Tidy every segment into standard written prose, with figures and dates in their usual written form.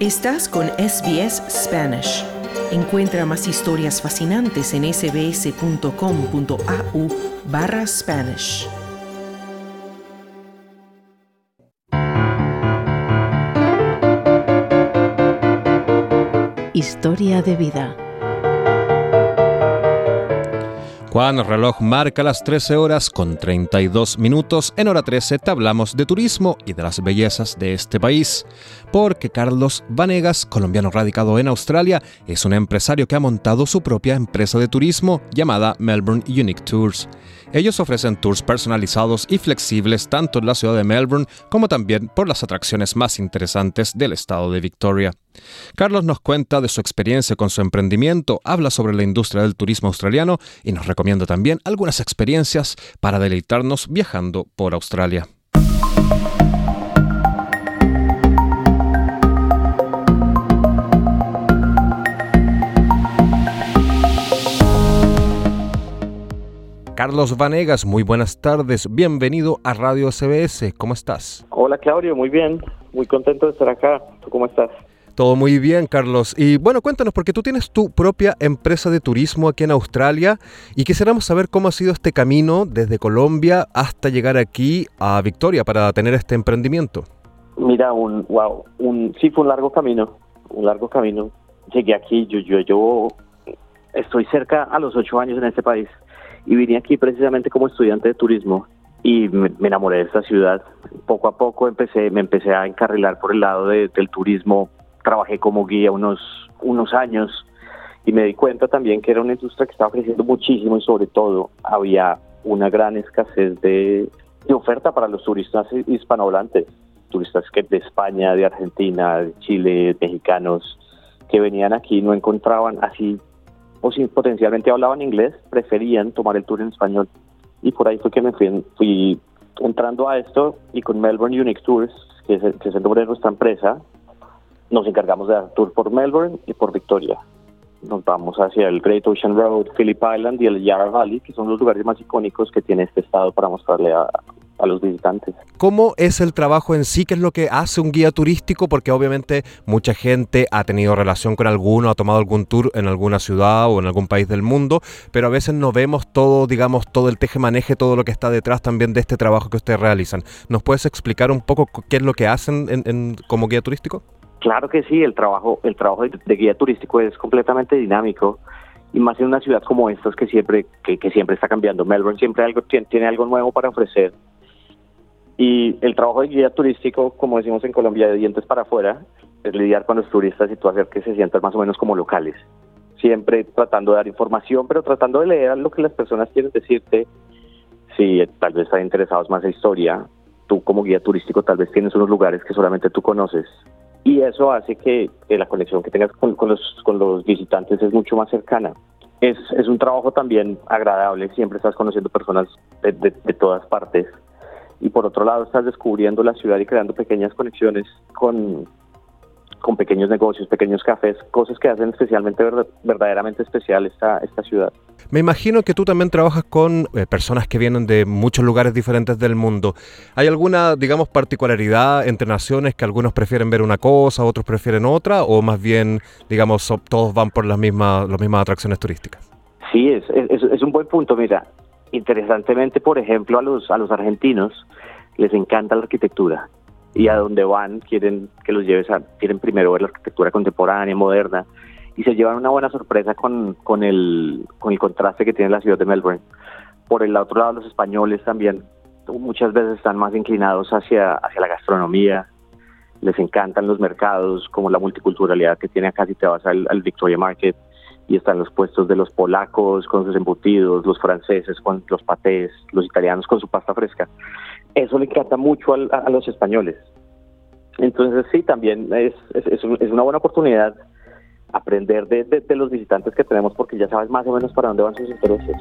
Estás con SBS Spanish. Encuentra más historias fascinantes en sbs.com.au/Spanish. Historia de vida. Cuando el reloj marca las 13 horas con 32 minutos, en hora 13 te hablamos de turismo y de las bellezas de este país. Porque Carlos Vanegas, colombiano radicado en Australia, es un empresario que ha montado su propia empresa de turismo llamada Melbourne Unique Tours. Ellos ofrecen tours personalizados y flexibles tanto en la ciudad de Melbourne como también por las atracciones más interesantes del estado de Victoria. Carlos nos cuenta de su experiencia con su emprendimiento, habla sobre la industria del turismo australiano y nos recomienda también algunas experiencias para deleitarnos viajando por Australia. Carlos Vanegas, muy buenas tardes. Bienvenido a Radio SBS. ¿Cómo estás? Hola, Claudio. Muy bien. Muy contento de estar acá. ¿Tú cómo estás? Todo muy bien, Carlos. Y bueno, cuéntanos, porque tú tienes tu propia empresa de turismo aquí en Australia y quisiéramos saber cómo ha sido este camino desde Colombia hasta llegar aquí a Victoria para tener este emprendimiento. Mira, sí fue un largo camino. Llegué aquí, yo estoy cerca a los 8 años en este país. Y vine aquí precisamente como estudiante de turismo y me enamoré de esta ciudad. Poco a poco me empecé a encarrilar por el lado del turismo. Trabajé como guía unos años y me di cuenta también que era una industria que estaba creciendo muchísimo y sobre todo había una gran escasez de oferta para los turistas hispanohablantes, turistas que de España, de Argentina, de Chile, mexicanos, que venían aquí no encontraban así, o si potencialmente hablaban inglés, preferían tomar el tour en español. Y por ahí fue que me fui entrando a esto, y con Melbourne Unique Tours, que es el nombre de nuestra empresa, nos encargamos de dar tour por Melbourne y por Victoria. Nos vamos hacia el Great Ocean Road, Phillip Island y el Yarra Valley, que son los lugares más icónicos que tiene este estado para mostrarle a los visitantes. ¿Cómo es el trabajo en sí? ¿Qué es lo que hace un guía turístico? Porque obviamente mucha gente ha tenido relación con alguno, ha tomado algún tour en alguna ciudad o en algún país del mundo, pero a veces no vemos todo, todo el tejemaneje, todo lo que está detrás también de este trabajo que ustedes realizan. ¿Nos puedes explicar un poco qué es lo que hacen como guía turístico? Claro que sí, el trabajo de guía turístico es completamente dinámico, y más en una ciudad como esta que siempre está cambiando. Melbourne siempre tiene algo nuevo para ofrecer. Y el trabajo de guía turístico, como decimos en Colombia, de dientes para afuera, es lidiar con los turistas y tú hacer que se sientan más o menos como locales. Siempre tratando de dar información, pero tratando de leer lo que las personas quieren decirte. Si tal vez están interesados más en historia, tú como guía turístico tal vez tienes unos lugares que solamente tú conoces. Y eso hace que la conexión que tengas con los visitantes es mucho más cercana. Es un trabajo también agradable, siempre estás conociendo personas de todas partes. Y por otro lado estás descubriendo la ciudad y creando pequeñas conexiones con pequeños negocios, pequeños cafés, cosas que hacen especialmente verdaderamente especial esta ciudad. Me imagino que tú también trabajas con personas que vienen de muchos lugares diferentes del mundo. ¿Hay alguna, particularidad entre naciones, que algunos prefieren ver una cosa, otros prefieren otra, o más bien, todos van por las mismas atracciones turísticas? Sí, es un buen punto. Mira, interesantemente, por ejemplo, a los argentinos les encanta la arquitectura. Y a donde van quieren primero ver la arquitectura contemporánea, moderna, y se llevan una buena sorpresa con el contraste que tiene la ciudad de Melbourne. Por el otro lado, los españoles también muchas veces están más inclinados hacia la gastronomía, les encantan los mercados, como la multiculturalidad que tiene acá. Si te vas al Victoria Market y están los puestos de los polacos con sus embutidos, los franceses con los patés, los italianos con su pasta fresca. Eso le encanta mucho a los españoles. Entonces sí, también es una buena oportunidad aprender de los visitantes que tenemos, porque ya sabes más o menos para dónde van sus intereses.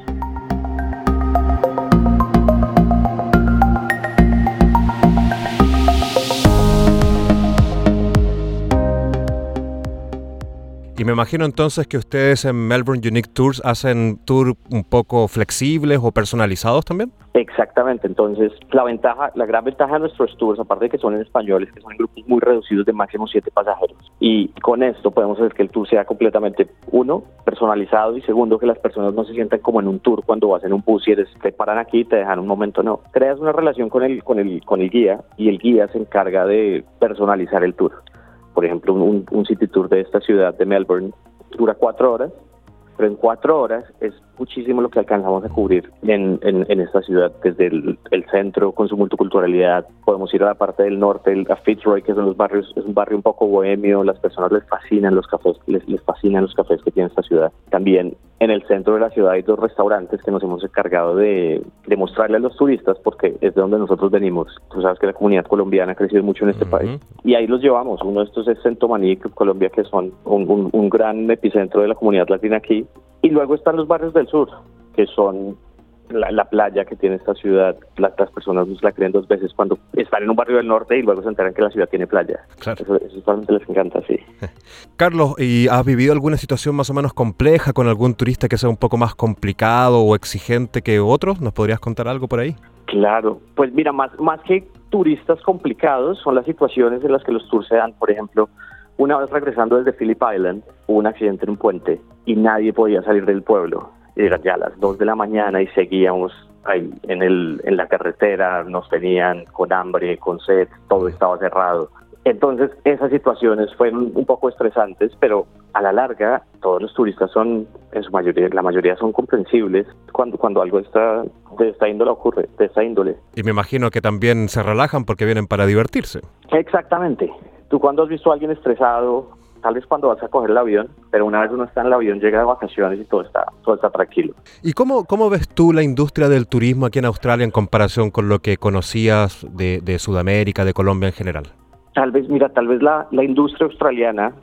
Y me imagino entonces que ustedes en Melbourne Unique Tours hacen tours un poco flexibles o personalizados también. Exactamente, entonces la gran ventaja de nuestros tours, aparte de que son en español, es que son en grupos muy reducidos de máximo 7 pasajeros. Y con esto podemos hacer que el tour sea completamente, uno, personalizado, y segundo, que las personas no se sientan como en un tour cuando vas en un bus y te paran aquí y te dejan un momento, no. Creas una relación con el guía, y el guía se encarga de personalizar el tour. Por ejemplo, un city tour de esta ciudad de Melbourne dura 4 horas, pero en 4 horas es muchísimo lo que alcanzamos a cubrir en esta ciudad, desde el centro con su multiculturalidad. Podemos ir a la parte del norte, a Fitzroy, que son los barrios, es un barrio un poco bohemio, las personas les fascinan los cafés, les fascinan los cafés que tiene esta ciudad. También en el centro de la ciudad hay 2 restaurantes que nos hemos encargado de mostrarle a los turistas, porque es de donde nosotros venimos. Tú sabes que la comunidad colombiana ha crecido mucho en este país, y ahí los llevamos. Uno de estos es Centomaní, Colombia, que son un gran epicentro de la comunidad latina aquí. Y luego están los barrios del sur, que son la playa que tiene esta ciudad. Las personas nos la creen 2 veces cuando están en un barrio del norte y luego se enteran que la ciudad tiene playa. Claro. Eso realmente les encanta, sí. Carlos, ¿y has vivido alguna situación más o menos compleja con algún turista que sea un poco más complicado o exigente que otros? ¿Nos podrías contar algo por ahí? Claro, pues mira, más que turistas complicados son las situaciones en las que los tours se dan. Por ejemplo, una vez regresando desde Phillip Island, hubo un accidente en un puente y nadie podía salir del pueblo. Eran ya las 2 de la mañana y seguíamos ahí en la carretera, nos tenían con hambre, con sed, todo estaba cerrado. Entonces esas situaciones fueron un poco estresantes, pero a la larga todos los turistas son, en su mayoría, la mayoría son comprensibles cuando algo de esta índole ocurre, de esta índole. Y me imagino que también se relajan porque vienen para divertirse. Exactamente. ¿Tú cuándo has visto a alguien estresado? Tal vez cuando vas a coger el avión, pero una vez uno está en el avión, llega de vacaciones y todo está tranquilo. ¿Y cómo ves tú la industria del turismo aquí en Australia en comparación con lo que conocías de Sudamérica, de Colombia en general? Tal vez la industria australiana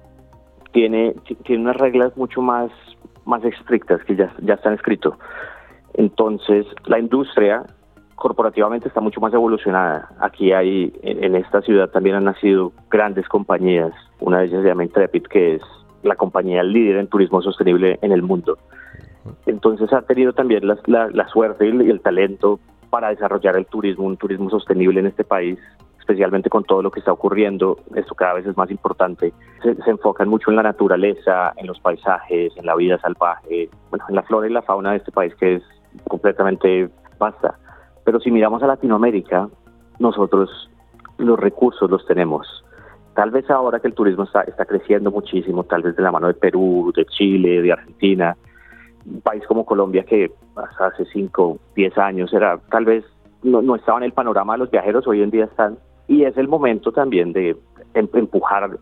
tiene unas reglas mucho más estrictas que ya están escritas. Entonces, la industria corporativamente está mucho más evolucionada. Aquí en esta ciudad también han nacido grandes compañías. Una de ellas se llama Intrepid, que es la compañía líder en turismo sostenible en el mundo. Entonces ha tenido también la suerte y el talento para desarrollar un turismo sostenible en este país, especialmente con todo lo que está ocurriendo. Esto cada vez es más importante. Se enfocan mucho en la naturaleza, en los paisajes, en la vida salvaje, en la flora y la fauna de este país, que es completamente vasta. Pero si miramos a Latinoamérica, nosotros los recursos los tenemos. Tal vez ahora que el turismo está creciendo muchísimo, tal vez de la mano de Perú, de Chile, de Argentina, un país como Colombia que hasta hace 5, 10 años tal vez no estaba en el panorama de los viajeros, hoy en día están. Y es el momento también de empujar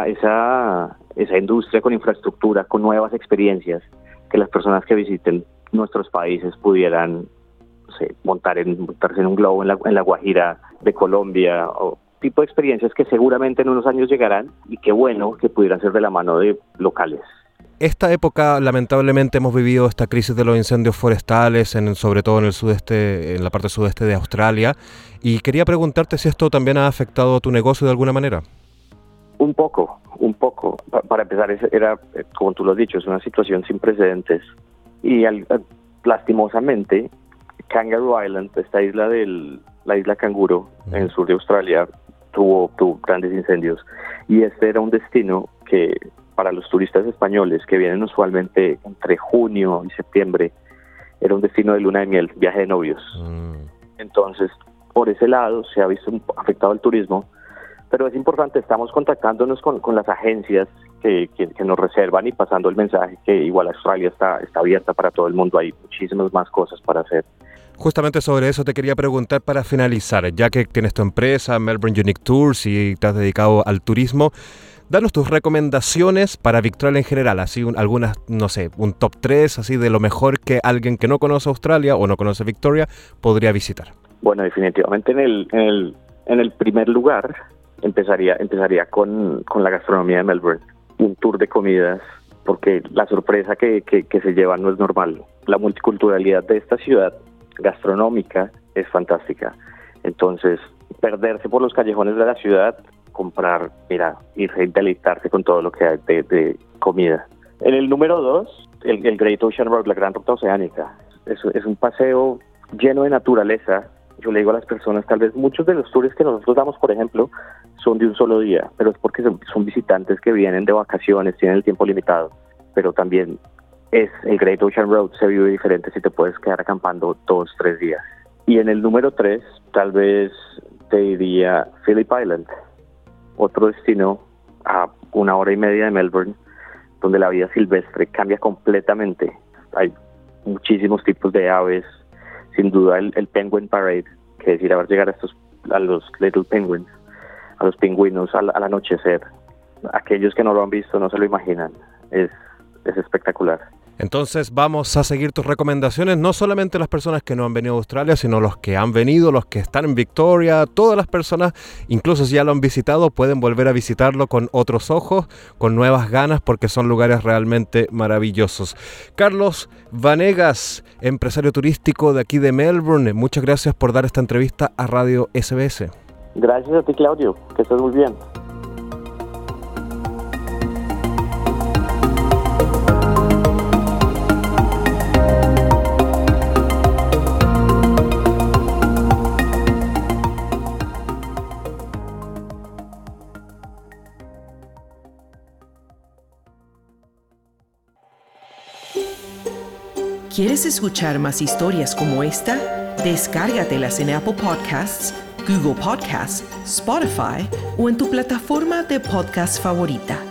esa industria con infraestructura, con nuevas experiencias, que las personas que visiten nuestros países pudieran montarse en un globo en la Guajira de Colombia, o tipo de experiencias que seguramente en unos años llegarán, y qué bueno que pudieran ser de la mano de locales. Esta época, lamentablemente, hemos vivido esta crisis de los incendios forestales, sobre todo en el sudeste, en la parte sudeste de Australia, y quería preguntarte si esto también ha afectado a tu negocio de alguna manera. Un poco. Para empezar, era, como tú lo has dicho, es una situación sin precedentes, y lastimosamente Kangaroo Island, esta la isla Canguro, en el sur de Australia, tuvo grandes incendios, y este era un destino que para los turistas españoles que vienen usualmente entre junio y septiembre, era un destino de luna de miel, viaje de novios. Entonces, por ese lado se ha visto afectado el turismo, pero es importante, estamos contactándonos con las agencias que nos reservan y pasando el mensaje que igual Australia está abierta para todo el mundo, hay muchísimas más cosas para hacer. Justamente sobre eso te quería preguntar para finalizar, ya que tienes tu empresa, Melbourne Unique Tours, y te has dedicado al turismo, danos tus recomendaciones para Victoria en general, así algunas, no sé, un top 3 así de lo mejor que alguien que no conoce Australia o no conoce Victoria podría visitar. Bueno, definitivamente en el primer lugar empezaría con la gastronomía de Melbourne, un tour de comidas, porque la sorpresa que se llevan no es normal. La multiculturalidad de esta ciudad gastronómica es fantástica. Entonces, perderse por los callejones de la ciudad comprar, irse a deleitarse con todo lo que hay de comida. En el número 2, el Great Ocean Road, la Gran Ruta Oceánica. Es un paseo lleno de naturaleza. Yo le digo a las personas, tal vez muchos de los tours que nosotros damos, por ejemplo, son de un solo día, pero es porque son visitantes que vienen de vacaciones, tienen el tiempo limitado, pero también el Great Ocean Road se vive diferente si te puedes quedar acampando 2-3 días. Y en el número 3, tal vez te diría Phillip Island, otro destino a 1 hora y media de Melbourne, donde la vida silvestre cambia completamente. Hay muchísimos tipos de aves, sin duda el Penguin Parade, que es ir a ver llegar a los Little Penguins, a los pingüinos al anochecer. Aquellos que no lo han visto no se lo imaginan, es espectacular. Entonces vamos a seguir tus recomendaciones, no solamente las personas que no han venido a Australia, sino los que han venido, los que están en Victoria, todas las personas, incluso si ya lo han visitado, pueden volver a visitarlo con otros ojos, con nuevas ganas, porque son lugares realmente maravillosos. Carlos Vanegas, empresario turístico de aquí de Melbourne, muchas gracias por dar esta entrevista a Radio SBS. Gracias a ti, Claudio, que estés muy bien. ¿Quieres escuchar más historias como esta? Descárgatelas en Apple Podcasts, Google Podcasts, Spotify o en tu plataforma de podcast favorita.